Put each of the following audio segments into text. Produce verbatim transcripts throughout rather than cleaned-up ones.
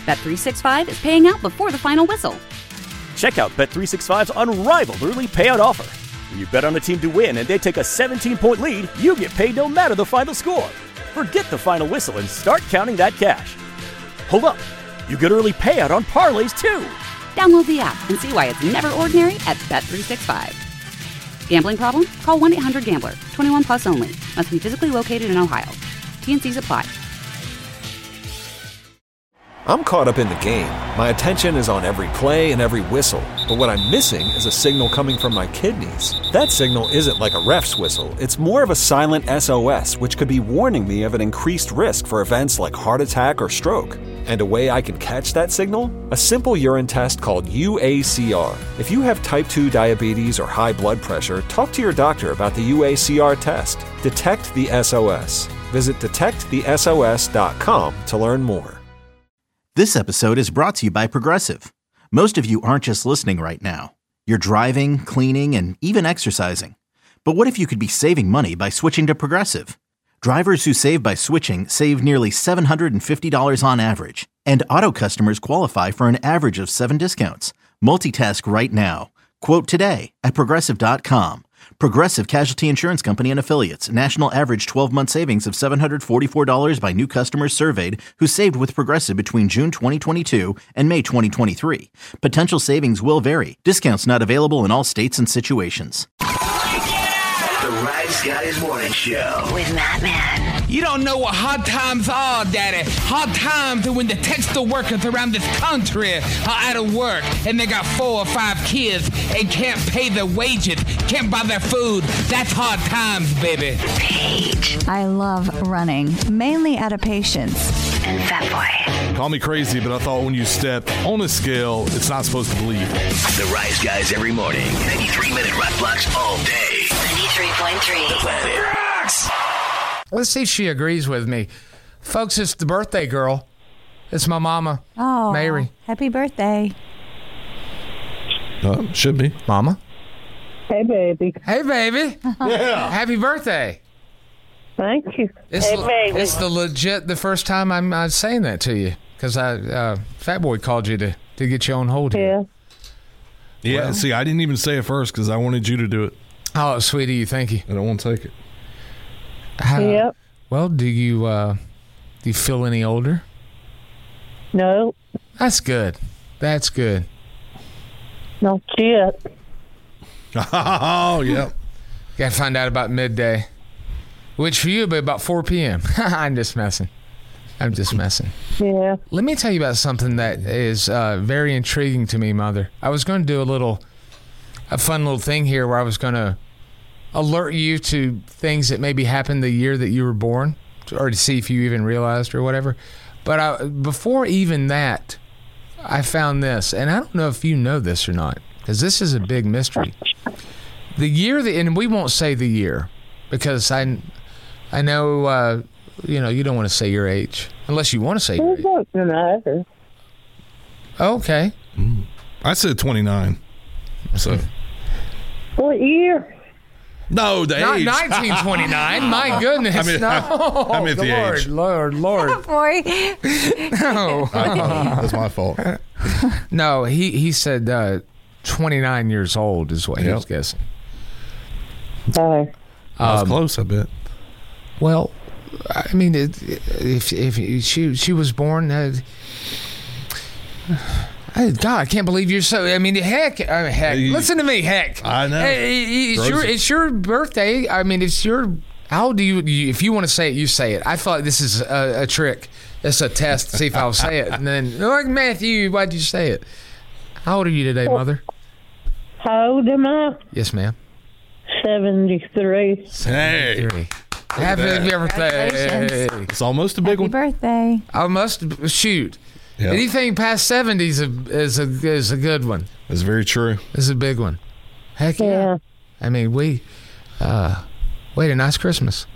Bet three sixty-five is paying out before the final whistle. Check out Bet three sixty-five's unrivaled early payout offer. When you bet on a team to win and they take a seventeen-point lead, you get paid no matter the final score. Forget the final whistle and start counting that cash. Hold up. You get early payout on parlays, too. Download the app and see why it's never ordinary at Bet three sixty-five. Gambling problem? Call one eight hundred gambler. twenty-one plus only. Must be physically located in Ohio. T N Cs apply. I'm caught up in the game. My attention is on every play and every whistle. But what I'm missing is a signal coming from my kidneys. That signal isn't like a ref's whistle. It's more of a silent S O S, which could be warning me of an increased risk for events like heart attack or stroke. And a way I can catch that signal? A simple urine test called U A C R. If you have type two diabetes or high blood pressure, talk to your doctor about the U A C R test. Detect the S O S. Visit detect the S O S dot com to learn more. This episode is brought to you by Progressive. Most of you aren't just listening right now. You're driving, cleaning, and even exercising. But what if you could be saving money by switching to Progressive? Drivers who save by switching save nearly seven hundred fifty dollars on average. And auto customers qualify for an average of seven discounts. Multitask right now. Quote today at Progressive dot com. Progressive Casualty Insurance Company and Affiliates. National average twelve-month savings of seven hundred forty-four dollars by new customers surveyed who saved with Progressive between June twenty twenty-two and May twenty twenty-three. Potential savings will vary. Discounts not available in all states and situations. The Rise Guys Morning Show with Matt Man. You don't know what hard times are, Daddy. Hard times are when the textile workers around this country are out of work and they got four or five kids and can't pay their wages, can't buy their food. That's hard times, baby. Paige. I love running, mainly out of patience. And Fat Boy. Call me crazy, but I thought when you step on a scale, it's not supposed to bleed. The Rise Guys every morning. ninety-three minute rock blocks all day. ninety-three point three. The Planet Rocks. Let's see if she agrees with me. Folks, it's the birthday girl. It's my mama, Oh, Mary. Happy birthday. Uh, should be. Mama? Hey, baby. Hey, baby. Yeah. Happy birthday. Thank you. It's, hey, le- baby. it's the legit the first time I'm, I'm saying that to you because I uh, Fat Boy called you to, to get you on hold here. Yeah. Yeah, Well. see, I didn't even say it first because I wanted you to do it. Oh, sweetie, you thank you. I don't want to take it. How, Yep. Well, do you uh, do you feel any older? No, That's good. That's good. not yet. Oh, yeah. Got to find out about midday, which for you would be about four p.m. I'm just messing. I'm just messing. Yeah. Let me tell you about something that is uh, very intriguing to me, Mother. I was going to do a little, a fun little thing here where I was going to alert you to things that maybe happened the year that you were born, or to see if you even realized or whatever. But I, before even that, I found this, and I don't know if you know this or not, because this is a big mystery. The year that, and we won't say the year, because I, I know, uh, you know, you don't want to say your age, unless you want to say your It age. doesn't matter. Okay. Mm. I said twenty-nine. So What year? no, the Not age. nineteen twenty-nine. My goodness. I mean, no. I- I meant the Lord, age. Lord, Lord. Boy. No. I, that's my fault. No, he, he said uh, twenty-nine years old is what he Yep. was guessing. Uh, I was Um, close, I bet. Well, I mean, it, if if she she was born, uh, I, God, I can't believe you're so. I mean, heck, I mean, heck. You- Listen to me, heck. I know. Hey, it's your Gross. it's your birthday. I mean, it's your. How do you, you if you want to say it, you say it. I thought this is a, a trick. It's a test to see if I'll say it. And then, like Matthew, why'd you say it? How old are you today, Mother? how old am I? Yes, ma'am. seventy-three. Hey, Three. Happy birthday. Congratulations. it's almost a big Happy one. birthday. I must shoot. Yeah. Anything past seventy is a is a is a good one. That's very true. Is a big one. Heck yeah. Yeah. I mean, we uh, we had a nice Christmas.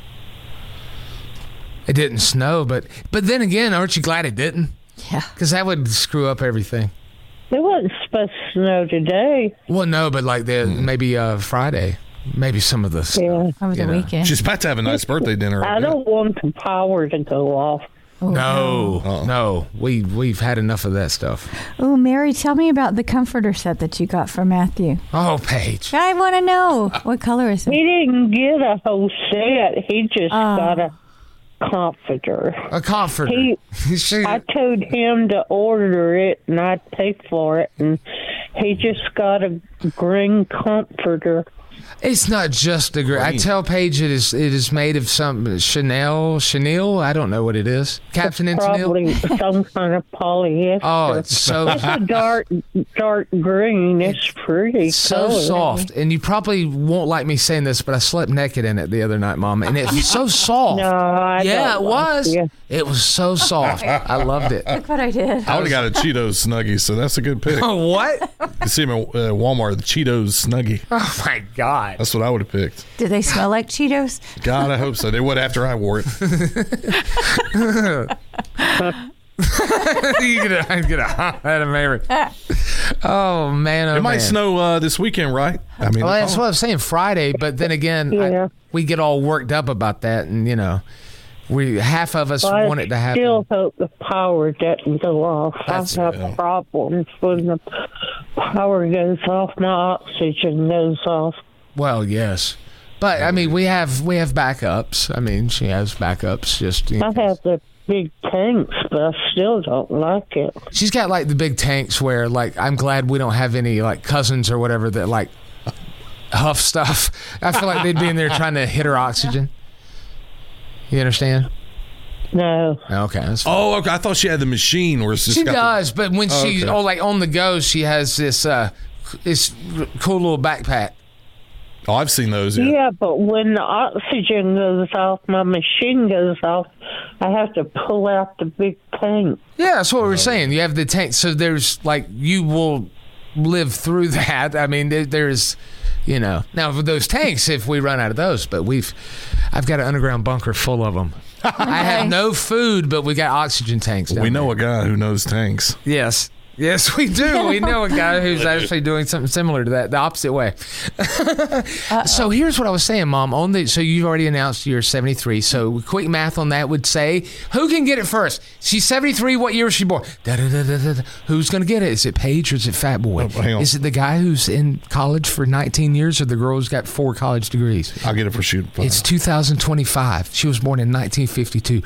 It didn't snow, but but then again, aren't you glad it didn't? Yeah. Because that would screw up everything. It wasn't supposed to snow today. Well, no, but like the maybe uh, Friday, maybe some of the snow. Yeah. Over the You know. weekend. She's about to have a nice birthday dinner. I don't want the power to go off. Oh, no, Uh-uh. no. We, we've had enough of that stuff. Oh, Mary, tell me about the comforter set that you got for Matthew. Oh, Paige. I want to know. What color is it? He didn't get a whole set. He just Oh. got a comforter. A comforter. He, She- I told him to order it, and I'd pay for it, and he just got a green comforter. It's not just a green. I tell Paige it is it is made of some Chanel, Chanel. I don't know what it is. Captain and Chanel. Probably some kind of polyester. Oh, it's so It's a dark, dark green. It's pretty. so color. soft. And you probably won't like me saying this, but I slept naked in it the other night, Mom, and it was so soft. No, I yeah, don't it like was. you. It was so soft. I loved it. Look what I did. I would have got a Cheetos Snuggie, so that's a good pick. Oh, what? You see them at uh, Walmart, the Cheetos Snuggie. Oh my God. That's what I would have picked. Do they smell like Cheetos? God, I hope so. They would after I wore it. you get a, get a that Mary. Oh man, oh It might man. snow uh, this weekend, right? I mean, Well, that's oh, what I was saying Friday, but then again, Yeah. I, we get all worked up about that, and you know, we half of us I want it to happen. still hope the power doesn't go off. That's- I have problems when the power goes off. My oxygen goes off. Well, yes, but I mean, we have we have backups. I mean, she has backups. Just you I know. have the big tanks, but I still don't like it. She's got like the big tanks where, like, I'm glad we don't have any like cousins or whatever that like huff stuff. I feel like they'd be in there trying to hit her oxygen. You understand? No. Okay. That's fine. Oh, okay. I thought she had the machine where it's just She got the- does, but when Oh, she's okay. oh, like on the go, she has this uh, this cool little backpack. Oh, I've seen those. Yeah. Yeah, but when the oxygen goes off, my machine goes off, I have to pull out the big tank. Yeah, that's what we're saying. You have the tank, so there's like you will live through that. I mean, there, there's, you know, now for those tanks, if we run out of those, but we've, I've got an underground bunker full of them. I have no food, but we got oxygen tanks. Down We know there. a guy who knows tanks. Yes. Yes, we do. We know a guy who's actually doing something similar to that, the opposite way. So here's what I was saying, Mom. On the so you've already announced you're seventy-three. So quick math on that would say, who can get it first? She's seventy-three. What year was she born? Da, da, da, da, da. Who's going to get it? Is it Paige or is it Fat Boy? Oh, hang on. Is it the guy who's in college for nineteen years or the girl who's got four college degrees? I'll get it for shooting. It's two thousand twenty-five. She was born in nineteen fifty-two.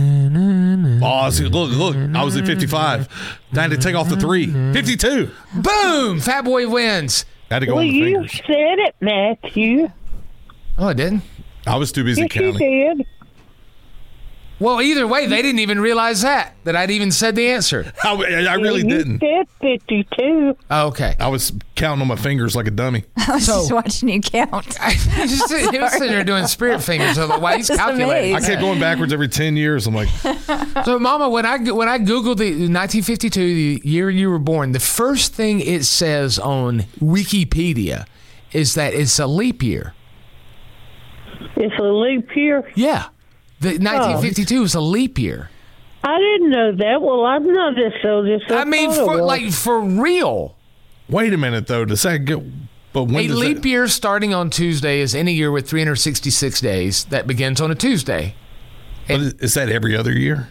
Oh, see, look, look. I was at fifty-five. I had to take off the three. fifty-two. Boom! Fat Boy wins. I had to go Well, on the you fingers. said it, Matthew. Oh, I didn't? I was too busy Yes, you counting. did. Well, either way, they didn't even realize that, that I'd even said the answer. I, I really you didn't. said fifty-two. Oh, okay. I was counting on my fingers like a dummy. I was So- just watching you count. he was sitting he was sitting there doing spirit fingers. So, like, wow, he's That's calculating. I kept going backwards every ten years. I'm like, So, Mama, when I when I googled the nineteen fifty-two, the year you were born, the first thing it says on Wikipedia is that it's a leap year. It's a leap year. Yeah, the nineteen fifty-two is a leap year. I didn't know that. Well, I'm not as old as I I mean, thought I for was. like for real. wait a minute, though. Does that get. But when A does leap that, year starting on Tuesday is any year with three hundred sixty-six days that begins on a Tuesday. but is is that every other year?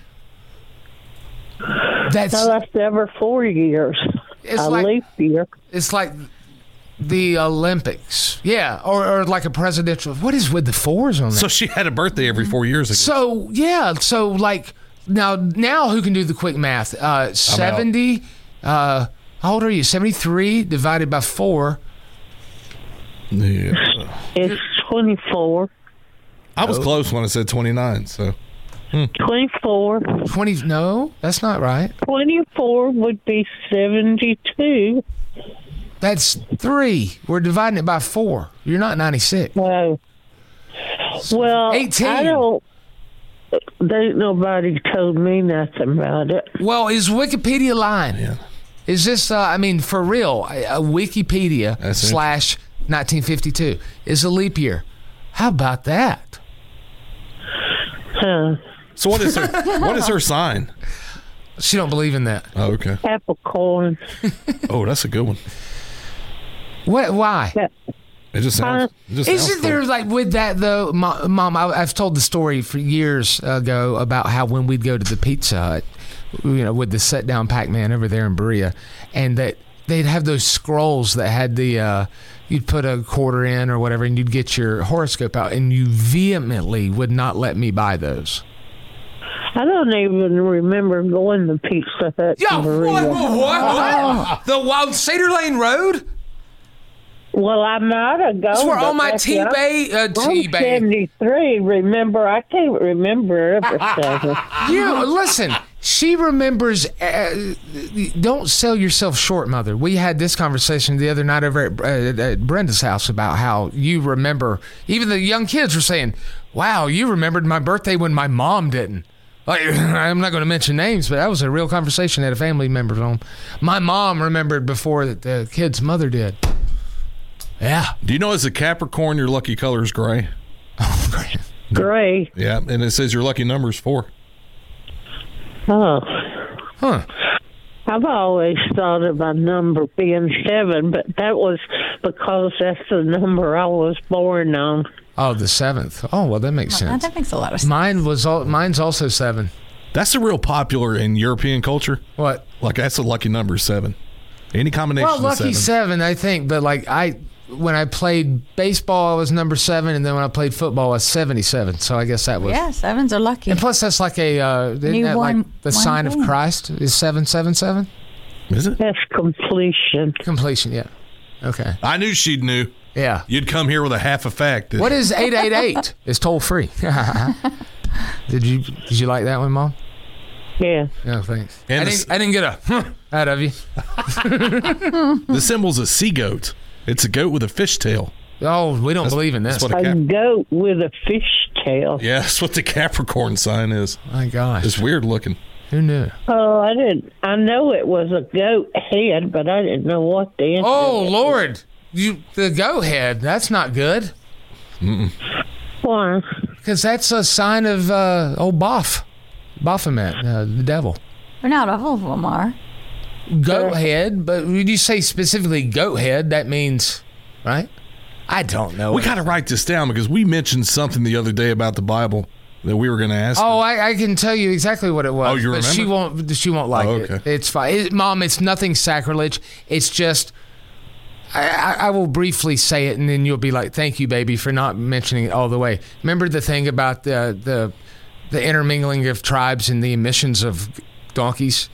That's No, that's every four years. It's a like- leap year. it's like the Olympics, yeah, or, or like a presidential. What is with the fours on that? So she had a birthday every four years ago. So yeah, so like now, now who can do the quick math? Uh, Seventy. Uh, how old are you? Seventy-three divided by four. Yeah. It's twenty-four. I was close when I said twenty-nine. So twenty-four. Twenty? No, that's not right. twenty-four would be seventy-two. That's three. We're dividing it by four. You're not ninety-six. No. Well, eighteen. I don't. There ain't nobody told me nothing about it. Well, is Wikipedia lying? Yeah. Is this? Uh, I mean, for real? A, a Wikipedia That's it. slash nineteen fifty-two is a leap year. How about that? Huh. so what is her what is her sign? She don't believe in that. Oh, okay. Capricorn. Oh, that's a good one. What? Why? It just sounds. It just sounds Isn't there cool. like with that though, Mo- Mom? I, I've told the story for years ago about how when we'd go to the Pizza Hut, you know, with the set down Pac-Man over there in Berea, and that they'd have those scrolls that had the. Uh, You'd put a quarter in or whatever, and you'd get your horoscope out, and you vehemently would not let me buy those. I don't even remember going to Pizza Hut. Yo, in what? Berea. What? Oh. The Wild Cedar Lane Road? Well, I might have gone. That's where all my but T-Bay, uh, I'm T-Bay. seventy-three, remember? I can't remember everything. You listen. She remembers. Uh, don't sell yourself short, Mother. We had this conversation the other night over at, uh, at Brenda's house about how you remember. Even the young kids were saying, "Wow, you remembered my birthday when my mom didn't." Like, I'm not going to mention names, but that was a real conversation at a family member's home. My mom remembered before that the kid's mother did. Yeah. Do you know as a Capricorn, your lucky color is gray? Oh, great. Gray. Yeah, and it says your lucky number is four. Oh. Huh. I've always thought of my number being seven, but that was because that's the number I was born on. Oh, the seventh. Oh, well, that makes Oh, sense. that makes a lot of sense. Mine was all, mine's also seven. That's a real popular in European culture. What? Like that's a lucky number seven. Any combination Well, of lucky seven. seven, I think. But like I, when I played baseball, I was number seven, and then when I played football, I was seventy-seven. So I guess that was. Yeah, sevens are lucky. And plus, that's like a uh, isn't You that won like the one sign game. of Christ is seven seven seven. Is it? That's completion. Completion. Yeah. Okay. I knew she'd knew. Yeah. You'd come here with a half a fact. What is eight eight eight? It's toll free. Did you did you like that one, Mom? Yeah. No, thanks. And I the didn't, s- I didn't get a huh out of you. The symbol's a sea goat. It's a goat with a fish tail. Oh, we don't That's- believe in this. that's what A a cap- goat with a fish tail. yeah, that's what the Capricorn sign is. My gosh. It's weird looking. Who knew? Oh, I didn't. I know it was a goat head, but I didn't know what the end Oh, of it Lord. You the goat head. That's not good. Mm-mm. Why? Because that's a sign of uh, old Boff. Baphomet, uh, the devil. But not all of them are. Goat head, but when you say specifically goat head, that means, right? I don't know. We got to write this down because we mentioned something the other day about the Bible that we were going to ask. Oh, her. I, I can tell you exactly what it was. Oh, you but she remember? won't. She won't like Oh, it. okay. It's fine, it, Mom. It's nothing sacrilege. It's just. I, I, I will briefly say it, and then you'll be like, "Thank you, baby, for not mentioning it all the way." Remember the thing about the the the intermingling of tribes and the emissions of donkeys?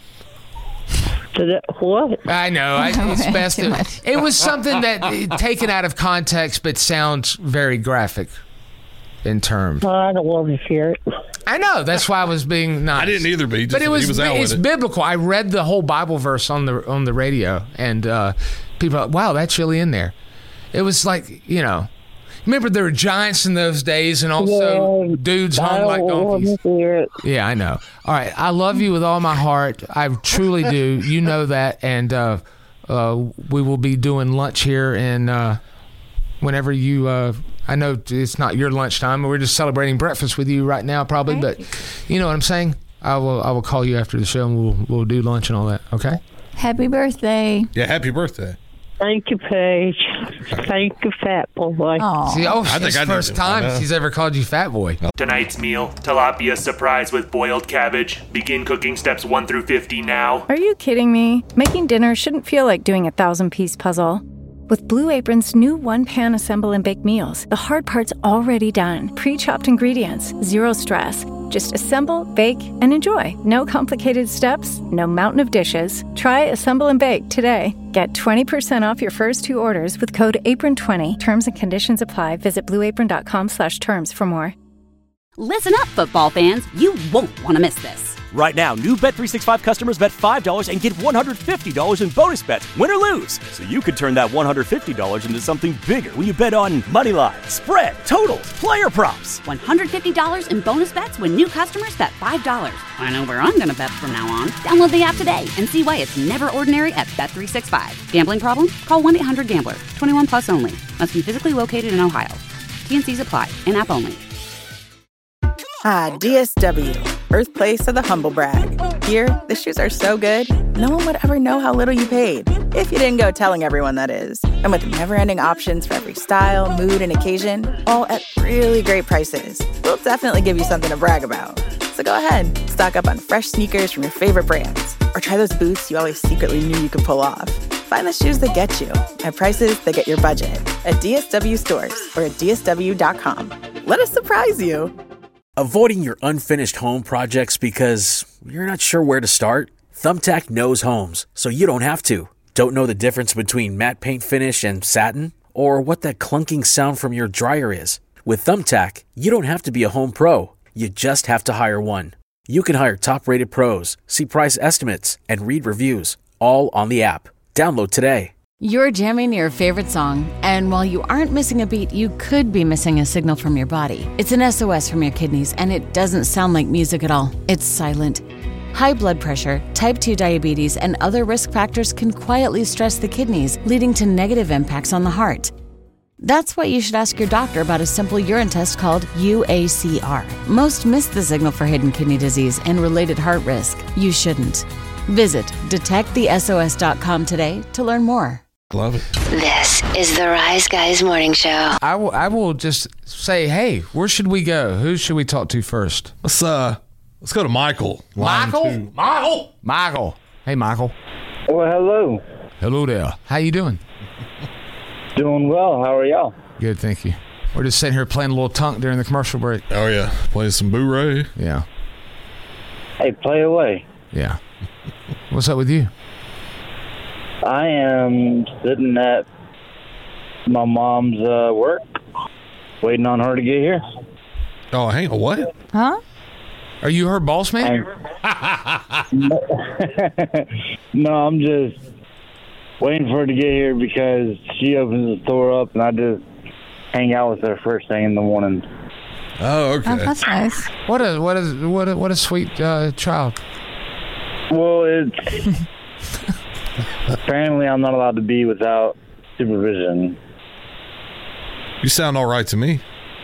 Did it, what? I know. I, it's Way best. too To, much. it was something that uh, taken out of context, but sounds very graphic in terms. Well, I don't want to hear it. I know. That's why I was being nice. I didn't either, but he, just, But it was, he was out it's with it. biblical. I read the whole Bible verse on the on the radio, and uh, people are like, wow, that's really in there. It was like, you know, remember there were giants in those days, and also Yeah, dudes I hung don't like want donkeys. to hear it. Yeah, I know. All right, I love you with all my heart. I truly do. You know that, and uh, uh, we will be doing lunch here, and uh, whenever you. Uh, I know it's not your lunchtime. We're just celebrating breakfast with you right now, probably. Thank But you know what I'm saying. I will. I will call you after the show, and we'll we'll do lunch and all that. Okay. Happy birthday. Yeah, happy birthday. Thank you, Paige. Thank you, Fat Boy. Oh. See, oh, I think it's I the need first to- I time know. she's ever called you fat boy. Tonight's meal, tilapia surprise with boiled cabbage. Begin cooking steps one through fifty now. Are you kidding me? Making dinner shouldn't feel like doing a thousand-piece puzzle. With Blue Apron's new one-pan assemble and bake meals, the hard part's already done. Pre-chopped ingredients, zero stress. Just assemble, bake, and enjoy. No complicated steps, no mountain of dishes. Try Assemble and Bake today. Get twenty percent off your first two orders with code apron twenty. Terms and conditions apply. Visit blueapron.com slash terms for more. Listen up, football fans. You won't want to miss this. Right now, new Bet three sixty-five customers bet five dollars and get one hundred fifty dollars in bonus bets, win or lose. So you could turn that one hundred fifty dollars into something bigger when you bet on money line, spread, totals, player props. one hundred fifty dollars in bonus bets when new customers bet five dollars. I know where I'm going to bet from now on. Download the app today and see why it's never ordinary at Bet three sixty-five. Gambling problem? Call one eight hundred gambler. twenty-one plus only. Must be physically located in Ohio. T N Cs apply. In-app only. Ah, D S W, birthplace of the humble brag. Here, the shoes are so good, no one would ever know how little you paid. If you didn't go telling everyone, that is. And with never-ending options for every style, mood, and occasion, all at really great prices, we'll definitely give you something to brag about. So go ahead, stock up on fresh sneakers from your favorite brands, or try those boots you always secretly knew you could pull off. Find the shoes that get you at prices that get your budget at D S W stores or at D S W dot com. Let us surprise you. Avoiding your unfinished home projects because you're not sure where to start? Thumbtack knows homes, so you don't have to. Don't know the difference between matte paint finish and satin? Or what that clunking sound from your dryer is? With Thumbtack, you don't have to be a home pro. You just have to hire one. You can hire top-rated pros, see price estimates, and read reviews, all on the app. Download today. You're jamming your favorite song, and while you aren't missing a beat, you could be missing a signal from your body. It's an S O S from your kidneys, and it doesn't sound like music at all. It's silent. High blood pressure, type two diabetes, and other risk factors can quietly stress the kidneys, leading to negative impacts on the heart. That's why you should ask your doctor about a simple urine test called U A C R. Most miss the signal for hidden kidney disease and related heart risk. You shouldn't. Visit detect the S O S dot com today to learn more. Love it. This is the Rise Guys Morning Show. I will, I will just say, hey, where should we go? Who should we talk to first? Let's uh, let's go to Michael. Line Michael? two. Michael. Michael. Hey, Michael. Well, hello. Hello there. How you doing? Doing well. How are y'all? Good, thank you. We're just sitting here playing a little tunk during the commercial break. Oh yeah, playing some Boo-Ray. Yeah. Hey, play away. Yeah. What's up with you? I am sitting at my mom's uh, work, waiting on her to get here. Oh, hang on, what? Huh? Are you her boss man? No, I'm just waiting for her to get here because she opens the store up and I just hang out with her first thing in the morning. Oh, okay. Oh, that's nice. What a what a what a what a sweet uh, child. Well, it's apparently I'm not allowed to be without supervision. You sound all right to me.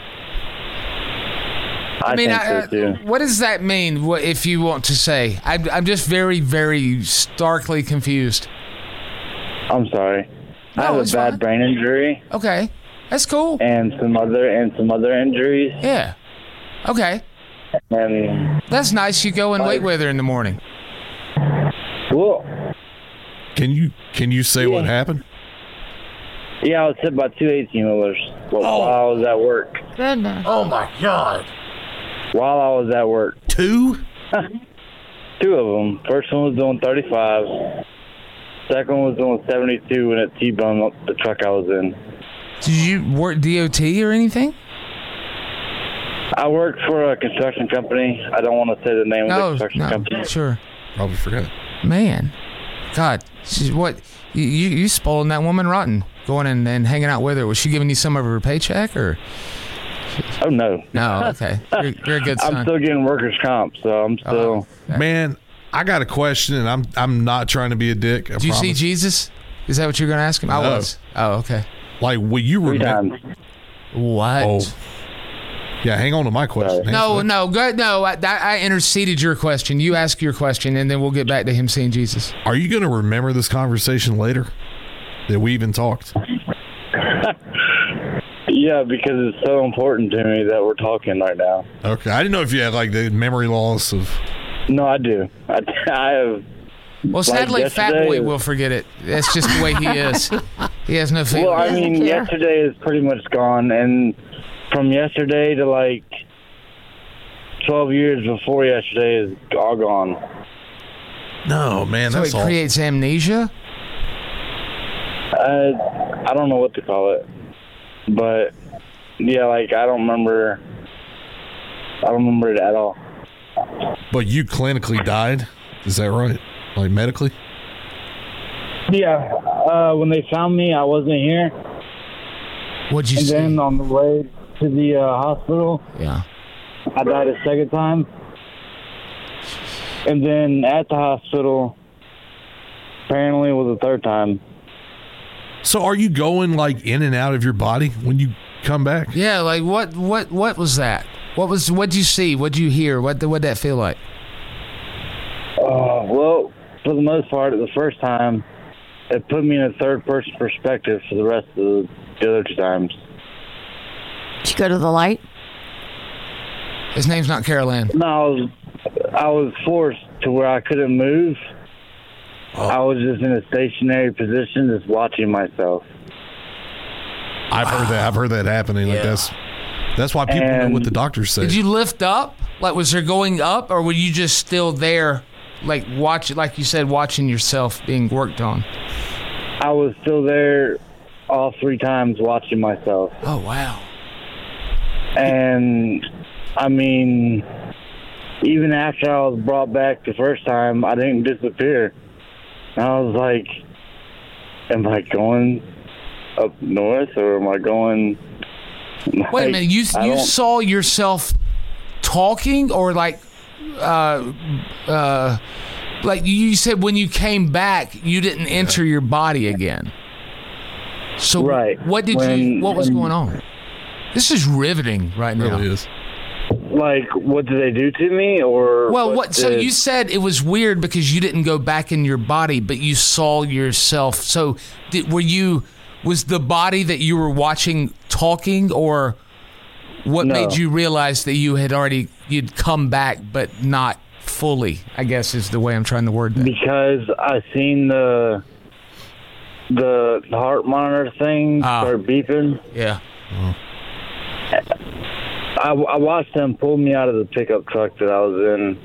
I, I mean, think I, so too. what does that mean? What, if you want to say, I'm I'm just very very starkly confused. I'm sorry. No, I have a it's bad fine. brain injury. Okay, that's cool. And some other and some other injuries. Yeah. Okay. And that's nice. You go and wait with her in the morning. Cool. Can you can you say yeah. what happened? Yeah, I was hit by two eighteen-wheelers while Oh. I was at work. Goodness. Oh my God! While I was at work. Two? Two of them. First one was doing thirty-five. Second one was doing seventy-two and it T-boned the truck I was in. Did you work D O T or anything? I worked for a construction company. I don't want to say the name No, of the construction no, company. sure. Probably forgot. Man, God, she's what? You you, you spoiling that woman rotten, going in and hanging out with her. Was she giving you some of her paycheck or? Oh no. No, okay. You're, you're a good son. I'm still getting workers' comp, so I'm still. Oh, okay. Man, I got a question, and I'm I'm not trying to be a dick. I Did you see promise. Jesus? Is that what you're going to ask him? I No. was. Oh, okay. Like, will you Three remember? times. What? Oh, yeah. Hang on to my question. No, Answer no, go, no. I, I interceded your question. You ask your question, and then we'll get back to him seeing Jesus. that. Are you going to remember this conversation later? That we even talked. Yeah, because it's so important to me that we're talking right now. Okay, I didn't know if you had like the memory loss of. No, I do. I, I have. Well, sadly, like Fat yesterday Boy is- will forget it. That's just the way he is. He has no feeling. Well, I mean, care. yesterday is pretty much gone, and from yesterday to like twelve years before yesterday is all gone. No, man, so that's it all. creates amnesia? Uh, I don't know what to call it, but yeah, like I don't remember. I don't remember it at all. But you clinically died. Is that right? Like medically? Yeah, uh, when they found me, I wasn't here. What'd you and see? then on the way to the uh, hospital, Yeah. I died a second time. And then at the hospital, apparently it was the third time. So are you going like in and out of your body when you come back? Yeah, like what what what was that? What was what'd you see? What'd you hear? What what'd that feel like? Oh, well, for the most part, the first time, it put me in a third-person perspective for the rest of the, the other two times. Did you go to the light? His name's not Caroline. No, I was, I was forced to where I couldn't move. Oh. I was just in a stationary position, just watching myself. I've heard that. I've heard that happening. Like Yeah. that's that's why people know what the doctors say. Did you lift up? Like, was there going up, or were you just still there, like watch, like you said, watching yourself being worked on? I was still there all three times watching myself. Oh wow! And I mean, even after I was brought back the first time, I didn't disappear. And I was like, am I going up north, or am I going... Like, Wait a minute, you you saw yourself talking, or like, uh, uh, like you said when you came back, you didn't enter your body again. So right. what did when, you? What was when, going on? This is riveting right now. It really is. Like, what did they do to me, or well, what? what So did, you said it was weird because you didn't go back in your body, but you saw yourself. So did, were you? Was the body that you were watching talking, or what No. made you realize that you had already you'd come back, but not fully? I guess is the way I'm trying to word that. Because I seen the the heart monitor thing Ah. start beeping. Yeah. I, I watched them pull me out of the pickup truck that I was in.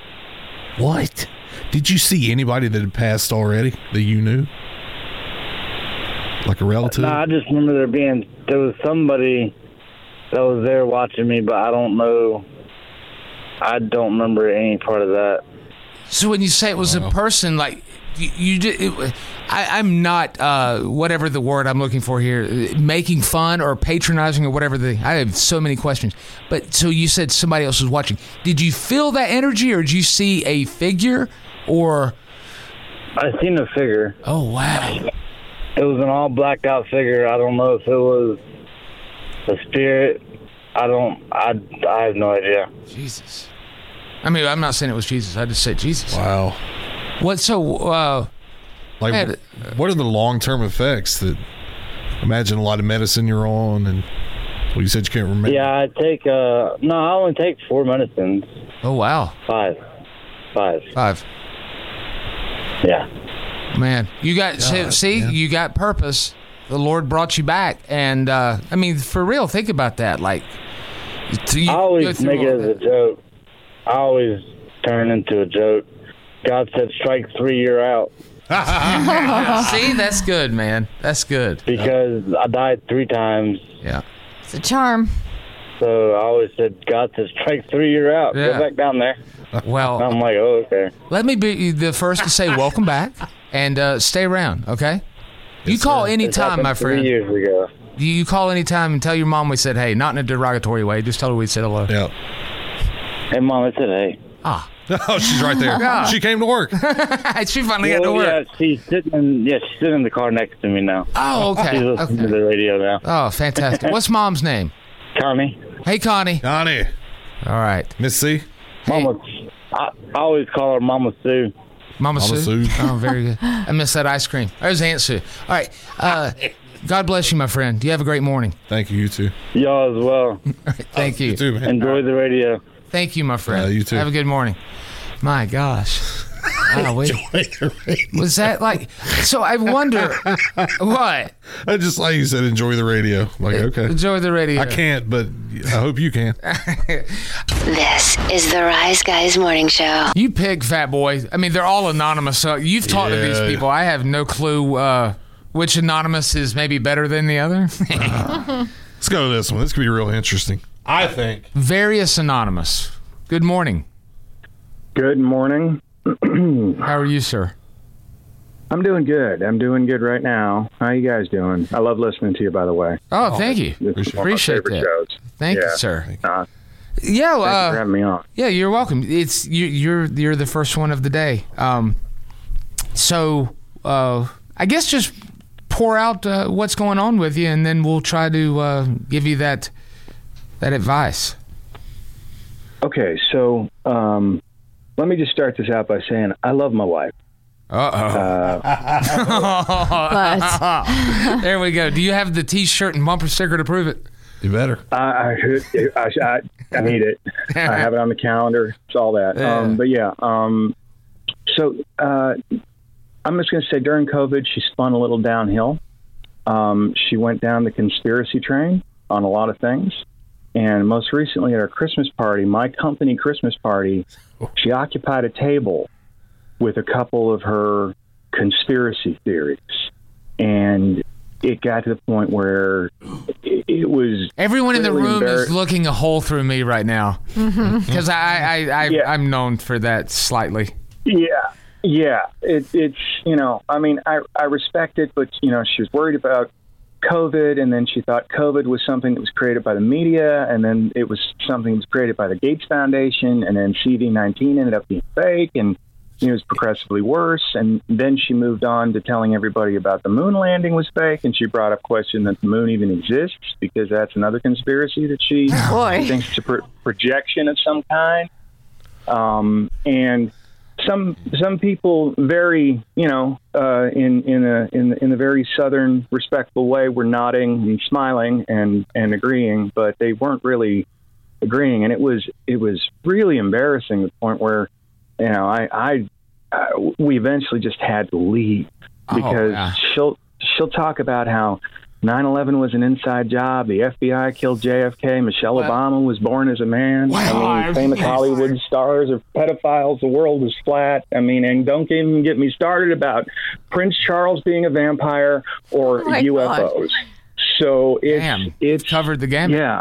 What? Did you see anybody that had passed already that you knew? Like a relative? No, I just remember there being there was somebody that was there watching me, but I don't know. I don't remember any part of that. So when you say it was a person, like you, you did, it, I, I'm not uh, whatever the word I'm looking for here, making fun or patronizing or whatever the. I have so many questions, but so you said somebody else was watching. Did you feel that energy, or did you see a figure, or? I seen a figure. Oh wow! It was an all blacked out figure. I don't know if it was a spirit. I don't. I. I have no idea. Jesus. I mean, I'm not saying it was Jesus. I just said Jesus. Wow. What? So, uh, like, had, what are the long-term effects that? Imagine a lot of medicine you're on, and well, you said you can't remember. Yeah, I take. Uh, no, I only take four medicines. Oh wow. Five. Five. Five. Yeah. Man, you got God, see, man. you got purpose. The Lord brought you back, and uh, I mean, for real, think about that. Like, you I always make it as a joke. I always turn into a joke. God said, "Strike three, you're out." See, that's good, man. That's good. Because I died three times. Yeah. It's a charm. So I always said, God said, "Strike three, you're out." Yeah. Go back down there. Well, I'm like, oh, okay. let me be the first to say welcome back, and uh, stay around, okay? You call This anytime, my happened friend. Three years ago. You, you call anytime and tell your mom we said hey, not in a derogatory way. Just tell her we said hello. Yeah. Hey, Mom, I said hey. Ah. Oh, she's right there. Yeah. She came to work. She finally got Well, to work. Yeah, she's sitting. In, yeah, she's sitting in the car next to me now. Oh, okay. She's listening Okay. to the radio now. Oh, fantastic. What's Mom's name? Connie. Hey, Connie. Connie. All right. Miss C. Mama. I, I always call her Mama Sue. Mama, Mama Sue. Sue. Oh, very good. I miss that ice cream. There's Aunt Sue. All right. Uh, God bless you, my friend. You have a great morning. Thank you. You too. Y'all as well. Thank you. You too, man. Enjoy the radio. Thank you, my friend. Yeah, you too. Have a good morning. My gosh. Wow, wait. Was that like? So I wonder what? I just like you said, enjoy the radio. I'm like, okay. Enjoy the radio. I can't, but I hope you can. This is the Rise Guys Morning Show. You pick, fat boy. I mean, they're all anonymous. So you've talked to these Yeah. people. I have no clue uh, which anonymous is maybe better than the other. Let's go to this one. This could be real interesting. I think. Various anonymous. Good morning. Good morning. How are you, sir? I'm doing good. I'm doing good right now. How you guys doing? I love listening to you, by the way. Oh, thank you. This is one of my Appreciate favorite that. shows. Thank Yeah. you, sir. Uh, Yeah, thank you uh, for having me on. yeah, you're welcome. It's you, you're you're the first one of the day. Um, so uh, I guess just pour out uh, what's going on with you, and then we'll try to uh, give you that that advice. Okay, so um, let me just start this out by saying I love my wife. Uh-oh. Uh, there we go. Do you have the T-shirt and bumper sticker to prove it? You better. I, I, I, I, I need it. I have it on the calendar. It's all that. Yeah. Um, but yeah, um, so uh, I'm just going to say during COVID, she spun a little downhill. Um, she went down the conspiracy train on a lot of things. And most recently at our Christmas party, my company Christmas party, she occupied a table with a couple of her conspiracy theories. And it got to the point where it, it was... Everyone in the really room embar- is looking a hole through me right now. Because I, I, I, Yeah. I'm known for that slightly. Yeah, yeah. It, it's, you know, I mean, I, I respect it, but, you know, she was worried about COVID, and then she thought COVID was something that was created by the media, and then it was something that was created by the Gates Foundation, and then C V nineteen ended up being fake, and it was progressively worse. And then she moved on to telling everybody about the moon landing was fake, and she brought up question that the moon even exists, because that's another conspiracy that she Boy. thinks it's a pro- projection of some kind. Um, and some some people very, you know, uh, in in a in in a very southern respectful way were nodding and smiling and, and agreeing, but they weren't really agreeing, and it was it was really embarrassing to the point where, you know, I, I, I we eventually just had to leave because Oh, yeah. she'll she'll talk about how nine eleven was an inside job. The F B I killed J F K. Michelle Obama was born as a man. I mean, famous Hollywood stars are pedophiles. The world is flat. I mean, and don't even get me started about Prince Charles being a vampire or Oh my U F Os. So it's Damn, it's covered the gamut. Yeah.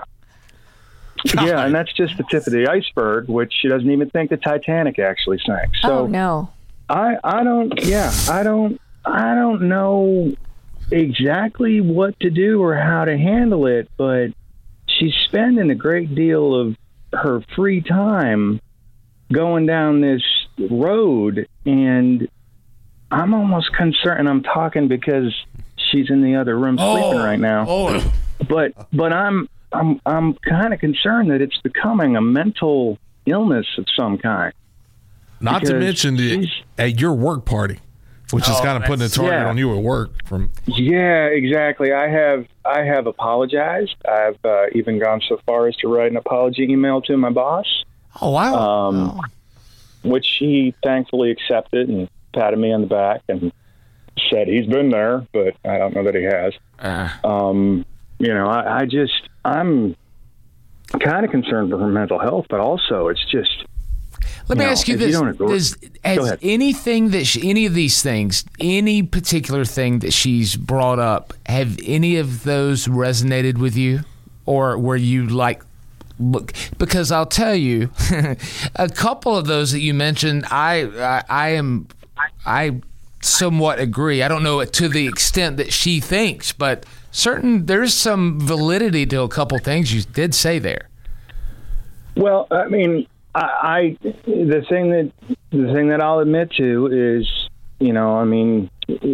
Yeah, and that's just the tip of the iceberg, which she doesn't even think the Titanic actually sank. So oh no. I I don't yeah, I don't I don't know exactly what to do or how to handle it, but she's spending a great deal of her free time going down this road, and I'm almost concerned, and I'm talking because she's in the other room sleeping right now. Oh. But but I'm I'm I'm kind of concerned that it's becoming a mental illness of some kind. Not to Because mention the, she's- at your work party, which is Oh, kind of putting a that's- target yeah. on you at work. From Yeah, exactly. I have I have apologized. I've uh, even gone so far as to write an apology email to my boss, Oh, wow. um, which he thankfully accepted and patted me on the back and said he's been there, but I don't know that he has. Uh, Um, you know, I, I just I'm kind of concerned for her mental health, but also it's just. Let me you know, ask you if this: don't agree- Does, Go has ahead. anything that she, any of these things, any particular thing that she's brought up, have any of those resonated with you, or were you like, look? Because I'll tell you, a couple of those that you mentioned, I, I, I am, I somewhat agree. I don't know to the extent that she thinks, but certain there's some validity to a couple things you did say there. Well, I mean, I, I the thing that the thing that I'll admit to is, you know, I mean,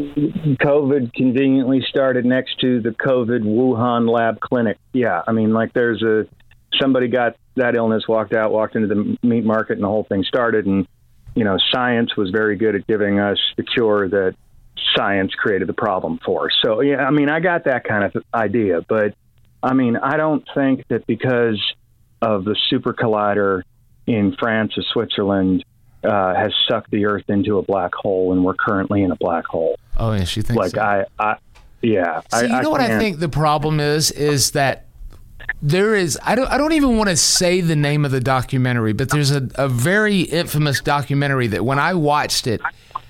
COVID conveniently started next to the COVID Wuhan lab clinic. Yeah, I mean, like there's a somebody got that illness, walked out, walked into the meat market, and the whole thing started. And you know, science was very good at giving us the cure that science created the problem for. So yeah, I mean, I got that kind of idea, but I mean, I don't think that because of the super collider in France or Switzerland uh, has sucked the Earth into a black hole, and we're currently in a black hole. Oh, yeah, she thinks like so. I, I, yeah. So I, you know I what I can't- think the problem is is that there is I don't I don't even want to say the name of the documentary, but there's a, a very infamous documentary that when I watched it,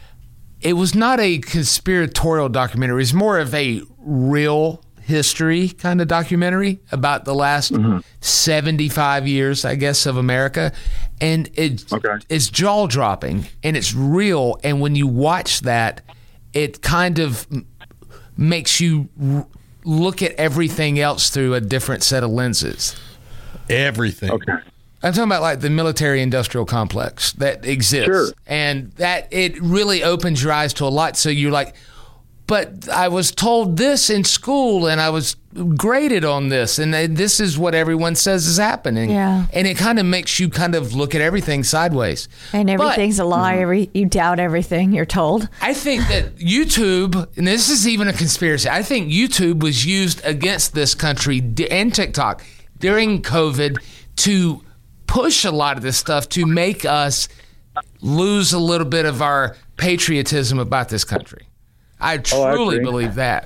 it was not a conspiratorial documentary. It's more of a real history kind of documentary about the last Mm-hmm. seventy-five years, I guess, of America. And it, Okay. it's jaw dropping and it's real. And when you watch that, it kind of m- makes you r- look at everything else through a different set of lenses. everything. Okay. I'm talking about like the military industrial complex that exists. Sure. And that it really opens your eyes to a lot. So you're like, but I was told this in school and I was graded on this, and this is what everyone says is happening. Yeah. And it kind of makes you kind of look at everything sideways. And everything's but, a lie. Every, you doubt everything you're told. I think that YouTube, and this is even a conspiracy, I think YouTube was used against this country and TikTok during COVID to push a lot of this stuff to make us lose a little bit of our patriotism about this country. I truly oh, I believe that.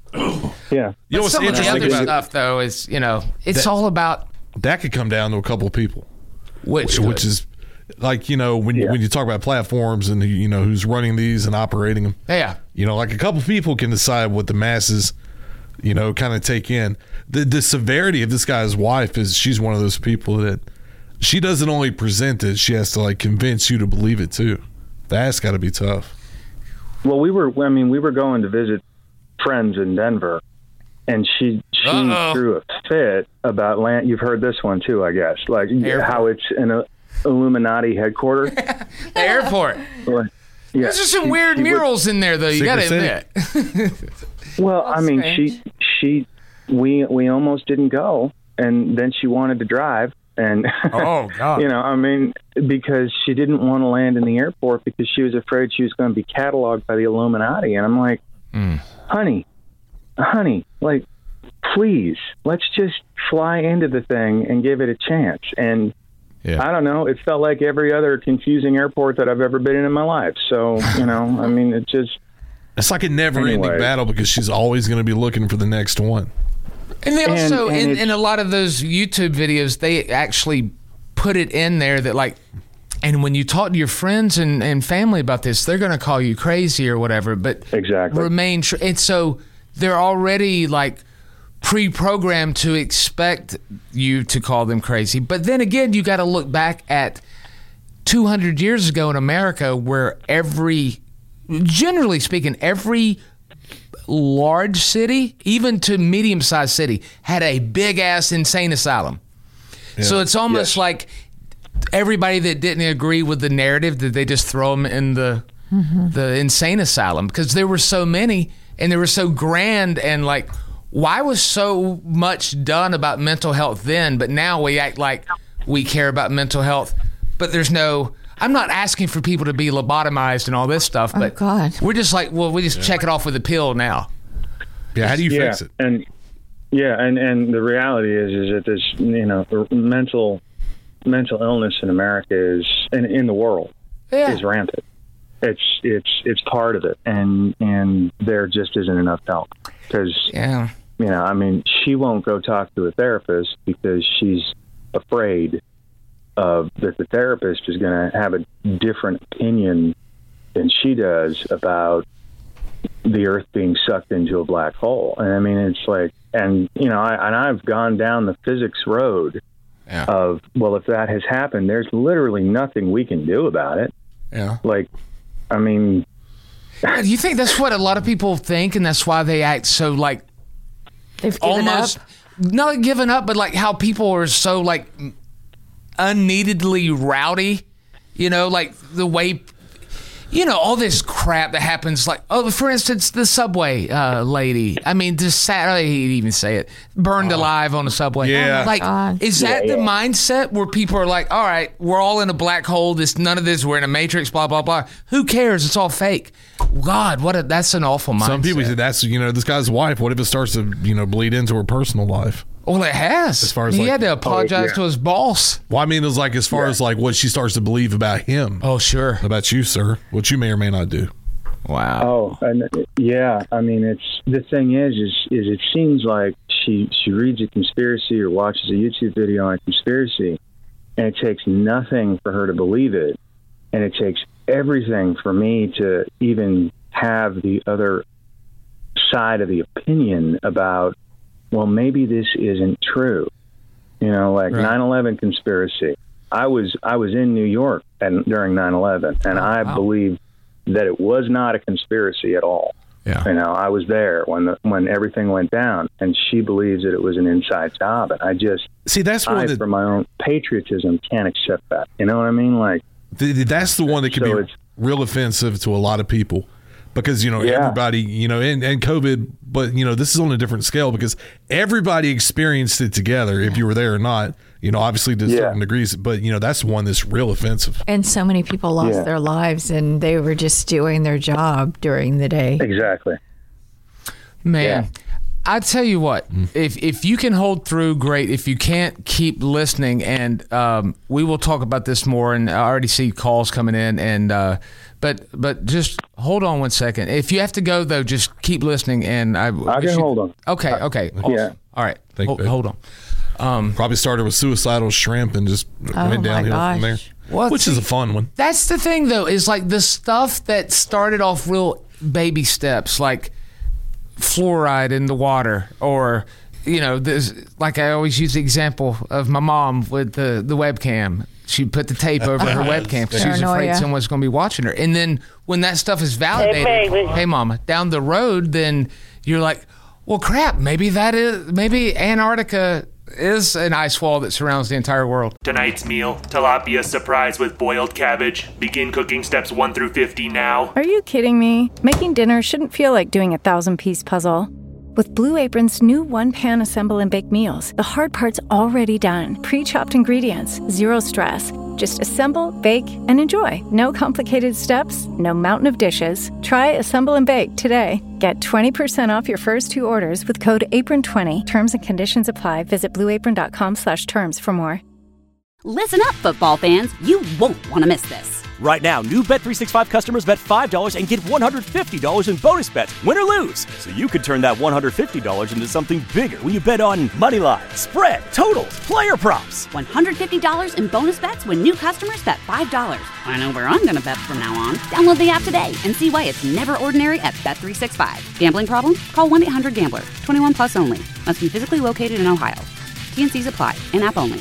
Yeah. You know what's some interesting of the other stuff, though, is, you know, it's that, all about... That could come down to a couple of people. Which Which could. is, like, you know, when, yeah. when you talk about platforms and, you know, who's running these and operating them. Yeah. You know, like a couple of people can decide what the masses, you know, kind of take in. The, the severity of this guy's wife is she's one of those people that she doesn't only present it, she has to, like, convince you to believe it, too. That's got to be tough. Well, we were, I mean, we were going to visit friends in Denver, and she she Uh-oh. threw a fit about land. You've heard this one too, I guess, like Airport. how it's an uh, Illuminati headquarters. The airport. Well, yeah. There's just some She- weird she would- murals in there, though. You got to Secret admit. Well, I mean, strange. she she we we almost didn't go, and then she wanted to drive, and Oh, God. you know, I mean, because she didn't want to land in the airport because she was afraid she was going to be cataloged by the Illuminati, and I'm like, Mm. honey, honey, like, please, let's just fly into the thing and give it a chance. And Yeah. I don't know, it felt like every other confusing airport that I've ever been in in my life. So, you know, I mean, it just... It's like a never-ending Anyway. battle because she's always going to be looking for the next one. And they also, And- and in, it's- in a lot of those YouTube videos, they actually put it in there that, like, and when you talk to your friends and, and family about this, they're going to call you crazy or whatever, but Exactly. remain true. And so they're already, like, pre-programmed to expect you to call them crazy. But then again, you got to look back at two hundred years ago in America where every, generally speaking, every large city, even to medium-sized city, had a big-ass insane asylum. So it's almost Yes. like everybody that didn't agree with the narrative, did they just throw them in the the insane asylum? Because there were so many, and they were so grand, and like, why was so much done about mental health then, but now we act like we care about mental health, but there's no... I'm not asking for people to be lobotomized and all this stuff, but Oh, God. we're just like, well, we just check it off with a pill now. Yeah, how do you yeah, fix it? And yeah, and, and the reality is is that this, you know, mental mental illness in America is in, in the world Yeah. is rampant. It's it's it's part of it, and and there just isn't enough help because Yeah. you know, I mean, she won't go talk to a therapist because she's afraid of that the therapist is going to have a different opinion than she does about the Earth being sucked into a black hole. And I mean, it's like, and you know, I, and I've gone down the physics road Yeah. of, well, if that has happened, there's literally nothing we can do about it. Yeah. Like, I mean, Do you think that's what a lot of people think, and that's why they act so like They've given almost up. not giving up, but like how people are so like unneededly rowdy, you know, like the way, you know, all this crap that happens. Like, oh, for instance, the subway uh, lady. I mean, just Saturday, he'd even say it, burned alive on the subway. Yeah. like, God. is that Yeah, the yeah. mindset where people are like, all right, we're all in a black hole. This none of this. We're in a matrix. Blah blah blah. Who cares? It's all fake. God, what a that's an awful mindset. Some people say that's, you know, this guy's wife. What if it starts to, you know, bleed into her personal life? Well, it has. As far as, he like- had to apologize Oh, yeah. to his boss. Well, I mean, it's like as far as like what she starts to believe about him, Oh, sure. about you, sir, what you may or may not do. Wow. oh, and yeah, I mean, it's the thing is, is, is it seems like she she reads a conspiracy or watches a YouTube video on a conspiracy, and it takes nothing for her to believe it, and it takes everything for me to even have the other side of the opinion about, well, maybe this isn't true. You know, like Right. nine eleven conspiracy. I was I was in New York and during nine eleven, and I wow. believe that it was not a conspiracy at all. Yeah. You know, I was there when the, when everything went down, and she believes that it was an inside job, and I just See, that's I, one that, for my own patriotism, can't accept that. You know what I mean? Like, th- th- that's the one that can So be it's- real offensive to a lot of people because, you know, Yeah. everybody, you know, and, and COVID, but, you know, this is on a different scale because everybody experienced it together, if you were there or not, you know, obviously to Yeah. certain degrees, but, you know, that's one that's real offensive. And so many people lost Yeah. their lives, and they were just doing their job during the day. Exactly. Man, Yeah. I tell you what, Mm. if if you can hold through, great. If you can't, keep listening, and um, we will talk about this more. And I already see calls coming in, and uh, but but just hold on one second. If you have to go though, just keep listening. And I, I can hold on. Okay, okay, awesome. Yeah. All right, Thank hold, you. hold on. Um, Probably started with suicidal shrimp and just Oh, went my downhill from there, gosh. Well, which is see- a fun one. That's the thing, though, is like the stuff that started off real baby steps, like fluoride in the water, or, you know, this, like I always use the example of my mom with the, the webcam. She put the tape over her webcam because she was afraid Paranoia. someone's going to be watching her. And then when that stuff is validated, Hey, baby. hey, mama, down the road, then you're like, well, crap, maybe that is, maybe Antarctica is an ice wall that surrounds the entire world. Tonight's meal, tilapia surprise with boiled cabbage. Begin cooking steps one through fifty now. Are you kidding me? Making dinner shouldn't feel like doing a thousand-piece puzzle. With Blue Apron's new one-pan assemble and bake meals, the hard part's already done. Pre-chopped ingredients, zero stress. Just assemble, bake, and enjoy. No complicated steps, no mountain of dishes. Try Assemble and Bake today. Get twenty percent off your first two orders with code apron twenty. Terms and conditions apply. Visit blueapron.com slash terms for more. Listen up, football fans. You won't want to miss this. Right now, new Bet three sixty-five customers bet five dollars and get one hundred fifty dollars in bonus bets, win or lose. So you could turn that one hundred fifty dollars into something bigger when you bet on money line, spread, totals, player props. one hundred fifty dollars in bonus bets when new customers bet five dollars. I know where I'm going to bet from now on. Download the app today and see why it's never ordinary at Bet three sixty-five. Gambling problem? Call one eight hundred gambler. twenty-one plus only. Must be physically located in Ohio. T N Cs apply. In-app only.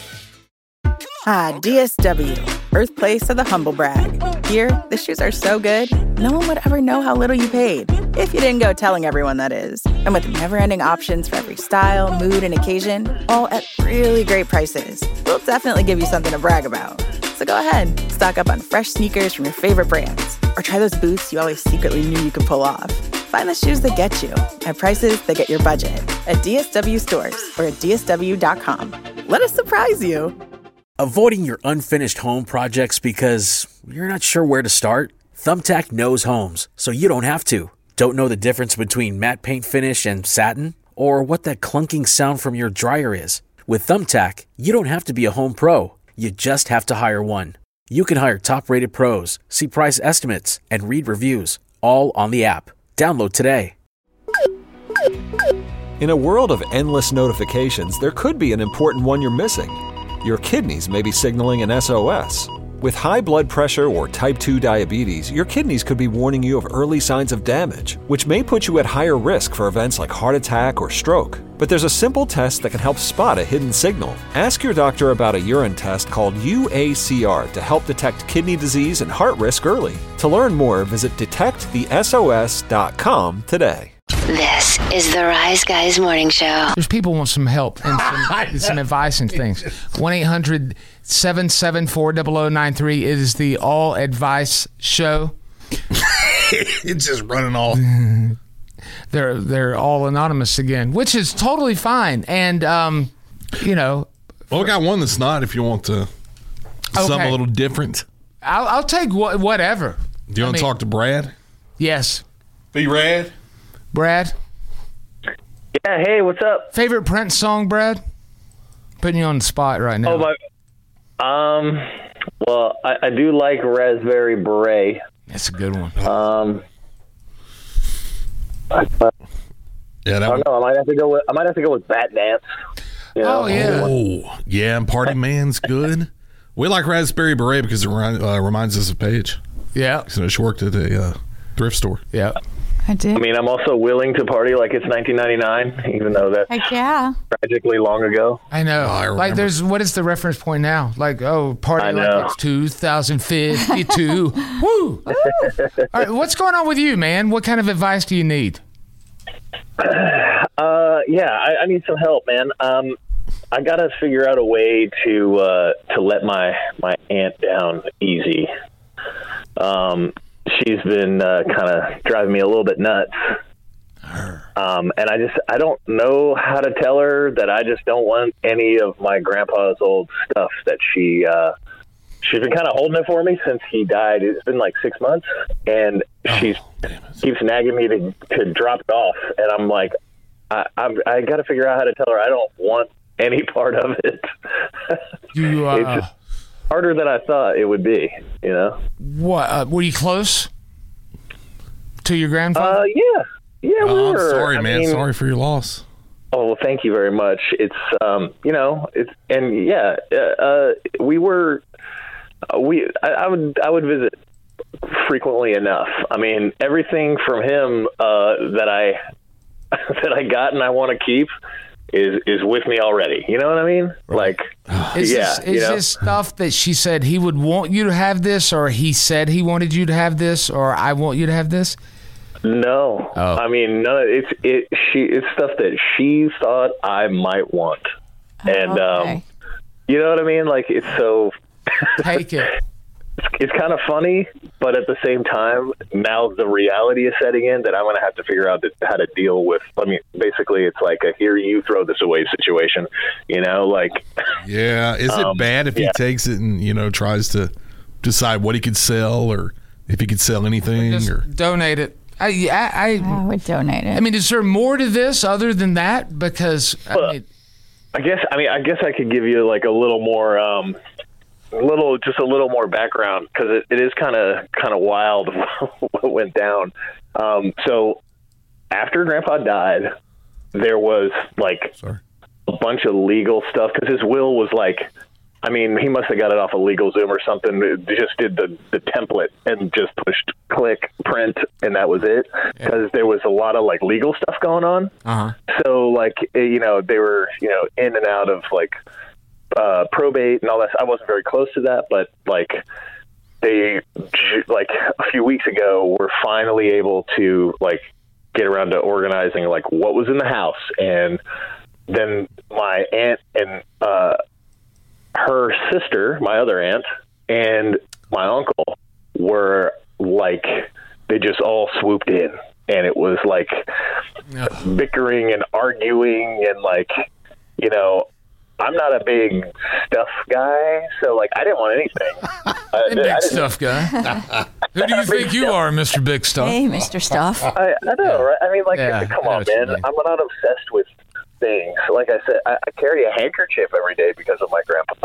Ah, D S W, birthplace of the humble brag. Here, the shoes are so good, no one would ever know how little you paid. If you didn't go telling everyone, that is. And with never-ending options for every style, mood, and occasion, all at really great prices, we'll definitely give you something to brag about. So go ahead, stock up on fresh sneakers from your favorite brands, or try those boots you always secretly knew you could pull off. Find the shoes that get you at prices that get your budget at D S W stores or at D S W dot com. Let us surprise you. Avoiding your unfinished home projects because you're not sure where to start? Thumbtack knows homes, so you don't have to. Don't know the difference between matte paint finish and satin? Or what that clunking sound from your dryer is? With Thumbtack, you don't have to be a home pro. You just have to hire one. You can hire top-rated pros, see price estimates, and read reviews, all on the app. Download today. In a world of endless notifications, there could be an important one you're missing. Your kidneys may be signaling an S O S. With high blood pressure or type two diabetes, your kidneys could be warning you of early signs of damage, which may put you at higher risk for events like heart attack or stroke. But there's a simple test that can help spot a hidden signal. Ask your doctor about a urine test called U A C R to help detect kidney disease and heart risk early. To learn more, visit detect the S O S dot com today. This is the Rise Guys Morning Show. There's people want some help and some, some advice and things. one eight hundred seven seven four zero zero nine three is the all advice show. It's just running off. They're they're all anonymous again, which is totally fine. And um, you know, well, we got one that's not. If you want to, something Okay. a little different. I'll, I'll take wha- whatever. Do you want I to mean- talk to Brad? Yes, Be Brad. Brad. Yeah, hey, what's up? Favorite Prince song, Brad? Putting you on the spot right now. Oh my. Um. Well, I, I do like Raspberry Beret. That's a good one. Um. I, Yeah, that I don't know. I might have to go with. I might have to go with Bat Dance. You know? Oh yeah. Oh, yeah, and Party Man's good. We like Raspberry Beret because it remind, uh, reminds us of Paige. Yeah. So she worked at a uh, thrift store. Yeah. I did. I mean, I'm also willing to party like it's nineteen ninety-nine, even though that's Heck yeah. tragically long ago. I know. I like, remember. there's what is the reference point now? Like, oh, party I like know. it's two thousand fifty-two. Woo! All right, what's going on with you, man? What kind of advice do you need? Uh, yeah, I, I need some help, man. Um, I gotta figure out a way to uh, to let my my aunt down easy. Um, she's been uh, kind of driving me a little bit nuts. Um, and I just, I don't know how to tell her that I just don't want any of my grandpa's old stuff that she, uh, she's been kind of holding it for me since he died. It's been like six months and she oh, keeps nagging me to, to drop it off. And I'm like, I, I'm, I got to figure out how to tell her I don't want any part of it. You, uh, it's just harder than I thought it would be, you know? What, uh, were you close to your grandfather? Uh, yeah. Yeah, we oh, were. I'm sorry, I man. mean, sorry for your loss. Oh, well, thank you very much. It's, um, you know, it's, and yeah, uh, we were, uh, we, I, I would, I would visit frequently enough. I mean, everything from him, uh, that I, that I got and I want to keep is, is with me already. You know what I mean? Like, is yeah. This, is you know? this stuff that she said he would want you to have this, or he said he wanted you to have this, or I want you to have this? No, oh. I mean, no. It's it. She it's stuff that she thought I might want, oh, and okay. um, you know what I mean. Like it's so. Take it. It's, it's kind of funny, but at the same time, now the reality is setting in that I'm going to have to figure out that, how to deal with. I mean, basically, it's like a here you throw this away situation. You know, like. Yeah, is it um, bad if yeah. he takes it and you know tries to decide what he could sell or if he could sell anything Just or donate it? I, I, I, I would donate it. I mean, is there more to this other than that? Because I well, mean, I guess I mean I guess I could give you like a little more, um, little just a little more background because it, it is kind of kind of wild what went down. Um, so after Grandpa died, there was like Sorry. a bunch of legal stuff because his will was like. I mean, he must have got it off of LegalZoom or something. It just did the, the template and just pushed click, print, and that was it. Because yeah. there was a lot of, like, legal stuff going on. Uh-huh. So, like, you know, they were, you know, in and out of, like, uh, probate and all that. I wasn't very close to that, but, like, they, like, a few weeks ago were finally able to, like, get around to organizing, like, what was in the house. And then my aunt and, uh, her sister, my other aunt, and my uncle were like, they just all swooped in. And it was like Ugh. bickering and arguing. And like, you know, I'm not a big stuff guy. So like, I didn't want anything. I, big I stuff guy. Who do you think you are, Mister Big Stuff? Hey, Mister Stuff. I, I know, yeah. right? I mean, like, yeah, come on, man. I'm not obsessed with things. Like I said, I, I carry a handkerchief every day because of my grandpa.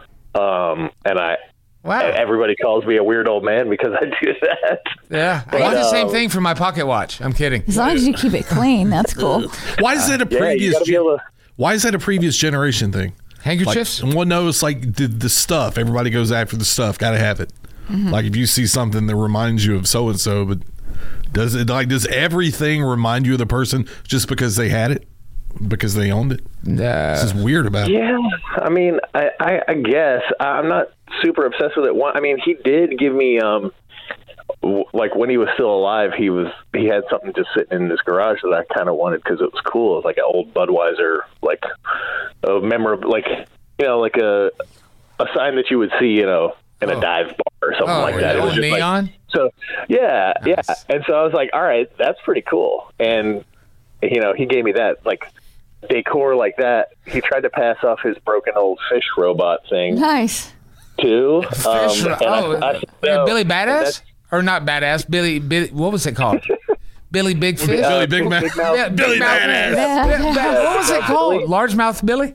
Um, and I, wow. everybody calls me a weird old man because I do that. Yeah. But, I want the um, same thing for my pocket watch. I'm kidding. As long as you keep it clean, that's cool. Why is that a yeah, previous? Gen- to... Why is that a previous generation thing? Handkerchiefs. Like, one knows like the, the stuff. Everybody goes after the stuff. Got to have it. Mm-hmm. Like if you see something that reminds you of so and so, but does it like does everything remind you of the person just because they had it? Because they owned it? Nah. This is weird about yeah, it. Yeah, I mean, I, I, I guess I'm not super obsessed with it. One, I mean, he did give me, um, w- like when he was still alive, he was he had something just sitting in his garage that I kind of wanted because it was cool. It was like an old Budweiser, like a memorable, like you know, like a a sign that you would see, you know, in a oh. dive bar or something oh, like that. It was just neon. Like, so yeah, nice. yeah, and so I was like, all right, that's pretty cool, and you know, he gave me that like. Decor like that. He tried to pass off his broken old fish robot thing. Nice. Too. Um, fish, oh, I, I, no, no, Billy Badass or not Badass? Billy, Billy. What was it called? Billy Big Fish. Uh, Billy Big, Big Mouth. Mouth. Yeah, Billy Big Mouth. Badass. Yeah, yeah. What was it called? Largemouth Billy.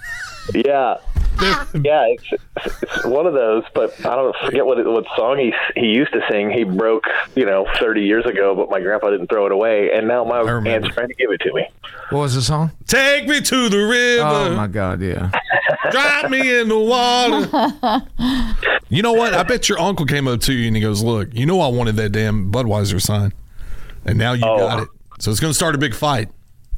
Yeah. Yeah, it's, it's one of those, but I don't forget what what song he he used to sing. He broke, you know, thirty years ago, but my grandpa didn't throw it away, and now my aunt's trying to give it to me. What was the song? Take me to the river. Oh my God, yeah. Drop me in the water. You know what? I bet your uncle came up to you and he goes, "Look, you know I wanted that damn Budweiser sign, and now you oh. got it. So it's going to start a big fight."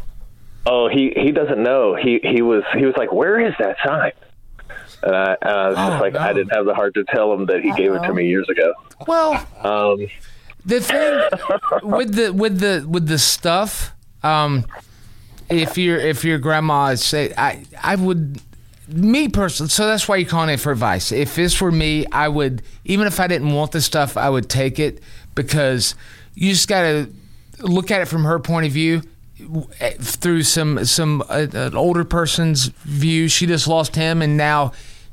Oh, he he doesn't know. He he was he was like, "Where is that sign?" And I, and I was just oh, like, no. I didn't have the heart to tell him that he Uh-oh. gave it to me years ago. Well, um, the thing with the with the with the stuff, um, if your if your grandma is say, I I would, me personally. So that's why you're calling it for advice. If it's for me, I would, even if I didn't want the stuff, I would take it. because you just got to look at it from her point of view. Through some some uh, an older person's view, she just lost him, and now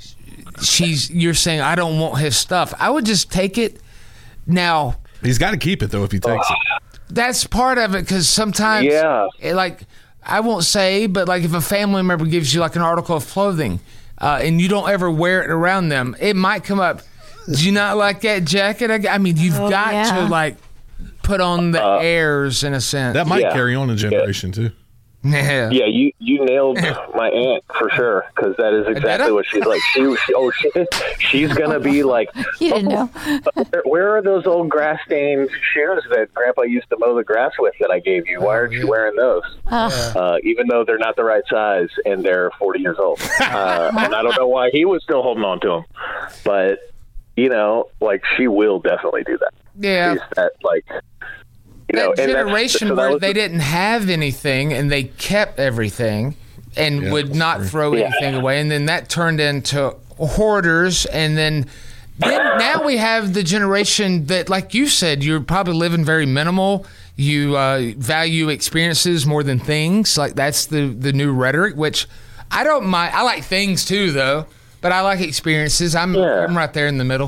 she's. You're saying I don't want his stuff. I would just take it. Now he's got to keep it though if he takes it. That's part of it because sometimes, yeah, it, like I won't say, but like if a family member gives you like an article of clothing, uh, and you don't ever wear it around them, it might come up. Do you not like that jacket? I, I mean, you've Oh, got yeah. to like. Put on the Uh, airs in a sense. That might Yeah. carry on a generation too. Yeah. Yeah, you, you nailed my aunt for sure, because that is exactly what she's like. She, she oh, she, she's gonna be like, You didn't know. where, where are those old grass stained shoes that Grandpa used to mow the grass with that I gave you? Why aren't you wearing those? Uh, even though they're not the right size and they're forty years old, uh, and I don't know why he was still holding on to them, but you know, like she will definitely do that. Yeah. She's that like. You know, that and that's- generation so that where was- they didn't have anything and they kept everything and Yeah, would not true. throw Yeah. anything away, and then that turned into hoarders, and then then now we have the generation that, like you said, you're probably living very minimal. You uh, value experiences more than things. Like that's the the new rhetoric, which I don't mind. I like things too, though, but I like experiences. I'm Yeah. I'm right there in the middle.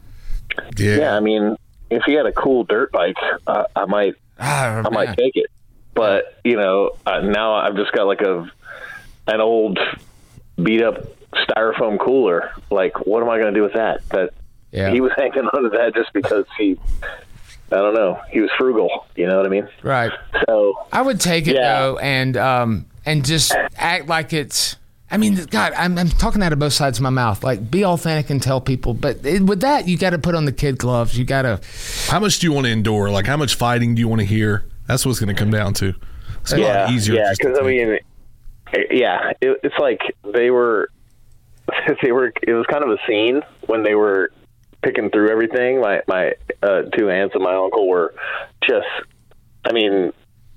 Yeah. Yeah, I mean, if he had a cool dirt bike, uh, I might, Ah, I man. might take it. But you know, uh, now I've just got like a an old beat up styrofoam cooler. Like, what am I going to do with that? That Yeah. he was hanging on to that just because he, I don't know, he was frugal. You know what I mean? Right. So I would take it Yeah. though, and um, and just act like it's. I mean, God, I'm, I'm talking out of both sides of my mouth. Like, be authentic and tell people. But it, with that, you got to put on the kid gloves. You got to. How much do you want to endure? Like, how much fighting do you want to hear? That's what's going to come down to. It's a yeah, lot easier. yeah, just to because I take. mean, yeah, it, it's like they were, they were. It was kind of a scene when they were picking through everything. My my uh, two aunts and my uncle were just. I mean,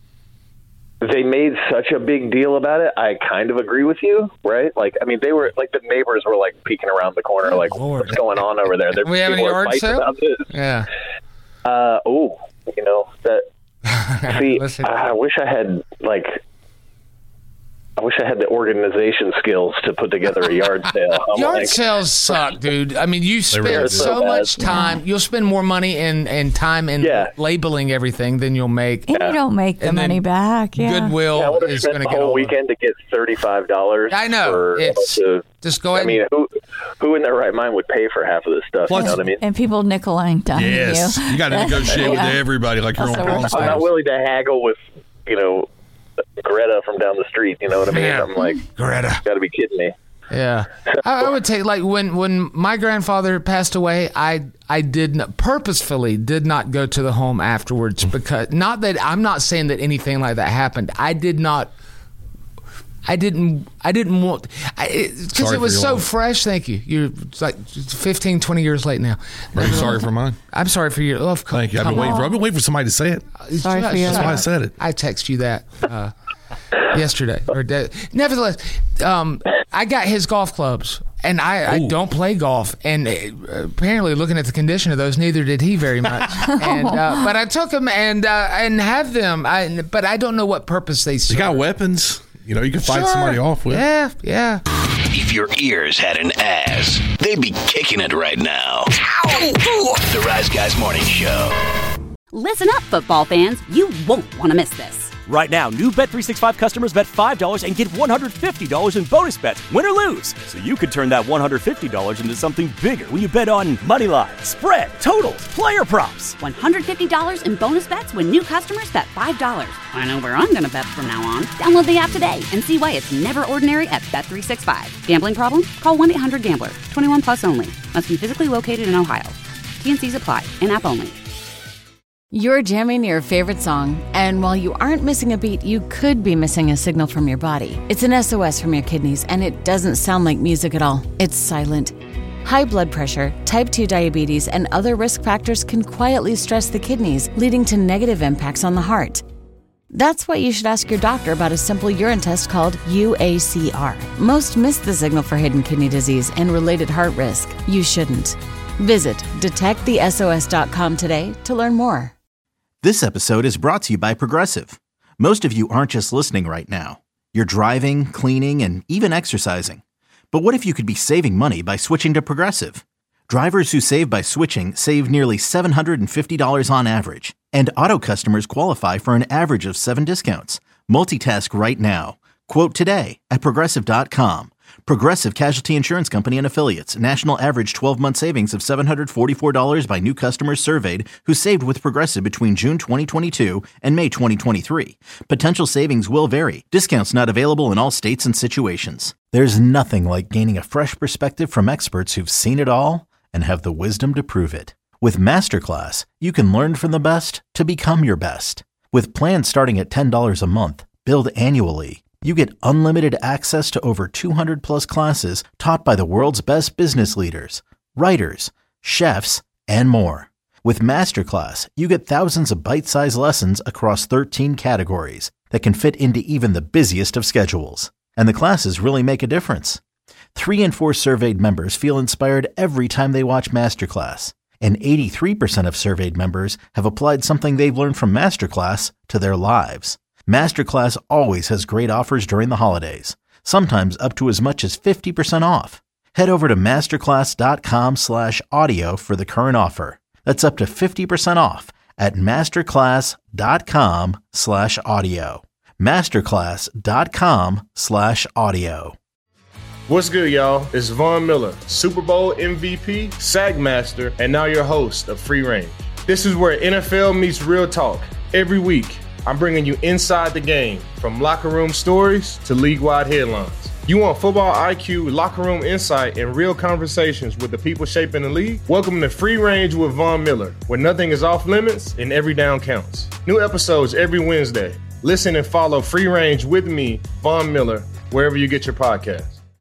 they made such a big deal about it. I kind of agree with you, right? Like, I mean, they were like the neighbors were like peeking around the corner, like, what's going on over there? They're, We have a people are yard fighting sale? about this. Yeah. Uh, oh, you know that. See, Listen. I wish I had like. I wish I had the organization skills to put together a yard sale. I'm Yard like, sales suck, dude. I mean, you spend really do. so So much bad. time. You'll spend more money and, and time in Yeah. labeling everything than you'll make. And you don't make the And then money back. Yeah. Goodwill yeah, I would have is spent going to the get whole all of it. weekend to get thirty-five dollars. I know. For a It's- bunch of- Just go I ahead. mean, who who in their right mind would pay for half of this stuff? Plus- you know what I mean? And people nickel and dime Yes, you. you got to negotiate with Yeah. everybody like you're on That's Pawn the worst I'm not Stars. willing to haggle with, you know, Greta from down the street. You know what I mean? Yeah. I'm like, Greta. got to be kidding me. Yeah, I, I would take like when when my grandfather passed away, I I did not, purposefully did not go to the home afterwards because not that I'm not saying that anything like that happened. I did not. I didn't. I didn't want because Sorry it for was your so loss. fresh. Thank you. You're it's like fifteen, twenty years late now. Are you sorry for mine? I'm sorry for your. Oh, Thank you. I've been waiting for. I've been waiting for somebody to say it. Sorry for your That's why I loss. said it. I text you that uh, yesterday or de- nevertheless, um, I got his golf clubs, and I, I don't play golf. And uh, apparently, looking at the condition of those, neither did he very much. and uh, but I took them and uh, and have them. I but I don't know what purpose they You serve. got weapons. You know, you can fight Sure. somebody off with. Yeah, yeah. If your ears had an ass, they'd be kicking it right now. The Rise Guys Morning Show. Listen up, football fans. You won't want to miss this. Right now, new Bet three sixty-five customers bet five dollars and get one hundred fifty dollars in bonus bets, win or lose. So you could turn that one hundred fifty dollars into something bigger when you bet on money line, spread, totals, player props. one hundred fifty dollars in bonus bets when new customers bet five dollars. I know where I'm going to bet from now on. Download the app today and see why it's never ordinary at Bet three sixty-five. Gambling problem? Call one eight hundred gambler. twenty-one plus only. Must be physically located in Ohio. T N Cs apply. In-app only. You're jamming your favorite song, and while you aren't missing a beat, you could be missing a signal from your body. It's an S O S from your kidneys, and it doesn't sound like music at all. It's silent. High blood pressure, type two diabetes, and other risk factors can quietly stress the kidneys, leading to negative impacts on the heart. That's why you should ask your doctor about a simple urine test called U A C R. Most miss the signal for hidden kidney disease and related heart risk. You shouldn't. Visit detect the S O S dot com today to learn more. This episode is brought to you by Progressive. Most of you aren't just listening right now. You're driving, cleaning, and even exercising. But what if you could be saving money by switching to Progressive? Drivers who save by switching save nearly seven hundred fifty dollars on average. And auto customers qualify for an average of seven discounts. Multitask right now. Quote today at Progressive dot com. Progressive Casualty Insurance Company and Affiliates. National average twelve-month savings of seven hundred forty-four dollars by new customers surveyed who saved with Progressive between June twenty twenty-two and May twenty twenty-three. Potential savings will vary. Discounts not available in all states and situations. There's nothing like gaining a fresh perspective from experts who've seen it all and have the wisdom to prove it. With Masterclass, you can learn from the best to become your best. With plans starting at ten dollars a month, billed annually, you get unlimited access to over two hundred plus classes taught by the world's best business leaders, writers, chefs, and more. With Masterclass, you get thousands of bite-sized lessons across thirteen categories that can fit into even the busiest of schedules. And the classes really make a difference. Three in four surveyed members feel inspired every time they watch Masterclass. And eighty-three percent of surveyed members have applied something they've learned from Masterclass to their lives. Masterclass always has great offers during the holidays, sometimes up to as much as fifty percent off. Head over to masterclass dot com slash audio for the current offer. That's up to fifty percent off at masterclass dot com slash audio. masterclass dot com slash audio. What's good, y'all? It's Von Miller, Super Bowl M V P, Sack Master, and now your host of Free Range. This is where N F L meets real talk. Every week, I'm bringing you inside the game, from locker room stories to league-wide headlines. You want football I Q, locker room insight, and real conversations with the people shaping the league? Welcome to Free Range with Von Miller, where nothing is off limits and every down counts. New episodes every Wednesday. Listen and follow Free Range with me, Von Miller, wherever you get your podcasts.